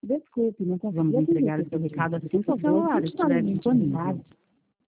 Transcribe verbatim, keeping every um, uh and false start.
Desculpe, não consegui Vamos atender entregar o seu seu pedido. recado assim Por que o favor, celular tente dar estiver uma disponível. oportunidade.